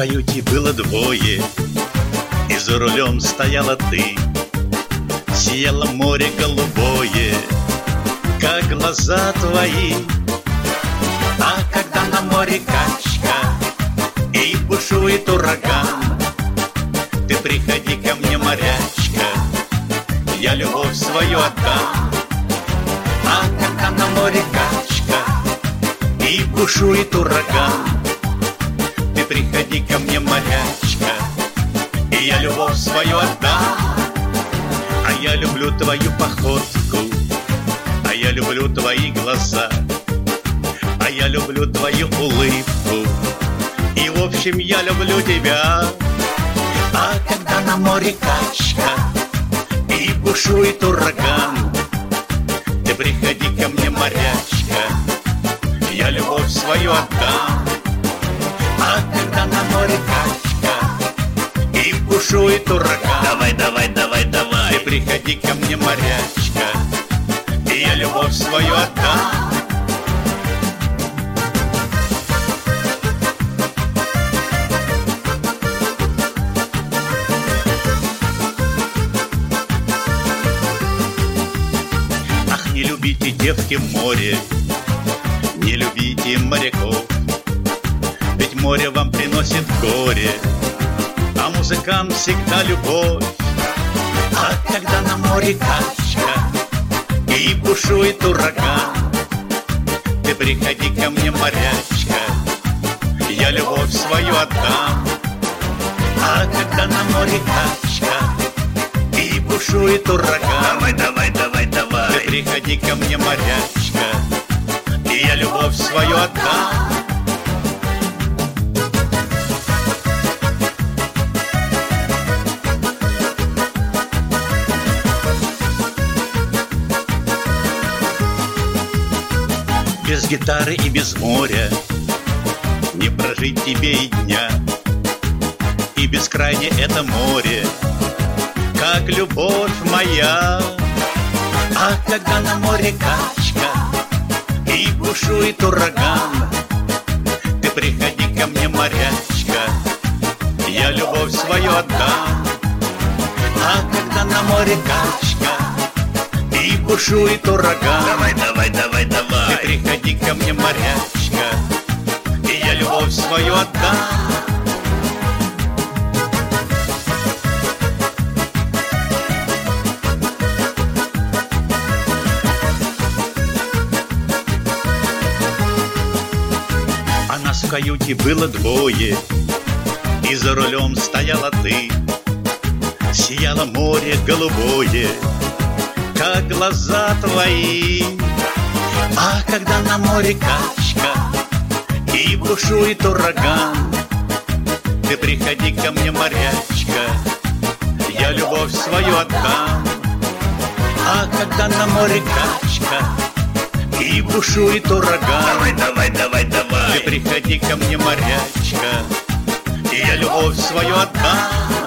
каюте было двое, и за рулем стояла ты. Сияло море голубое, как глаза твои. А когда на море качка и бушует ураган, ты приходи ко мне, морячка, я любовь свою отдам. А когда на море качка и бушует ураган, ты приходи ко мне, морячка, и я любовь свою отдам. А я люблю твою походку, а я люблю твои глаза, а я люблю твою улыбку, и в общем я люблю тебя. А когда на море качка и бушует ураган, ты приходи ко мне, морячка, я любовь свою отдам. А когда на море качка и бушует ураган, давай, давай, давай, давай, ты приходи ко мне, морячка, и я любовь свою отдам. Не любите, девки, море, не любите моряков, ведь море вам приносит горе, а музыкам всегда любовь. А когда на море качка и бушует ураган, ты приходи ко мне, морячка, я любовь свою отдам. А когда на море качка и бушует ураган, давай, давай, давай, давай, ты приходи ко мне, морячка, и я любовь свою отдам. Без гитары и без моря не прожить тебе и дня, и бескрайне это море, как любовь моя. А когда на море качка и бушует ураган, ты приходи ко мне, морячка, я любовь свою отдам. А когда на море качка и бушует ураган, давай, давай, давай, давай, ты приходи ко мне, морячка, и я любовь свою отдам. А нас в каюте было двое, и за рулем стояла ты. Сияло море голубое, как глаза твои. А когда на море качка и бушует ураган, ты приходи ко мне, морячка, я любовь свою отдам. А когда на море качка и бушует ураган, давай, давай, давай, давай, ты приходи ко мне, морячка, и я любовь свою отдам.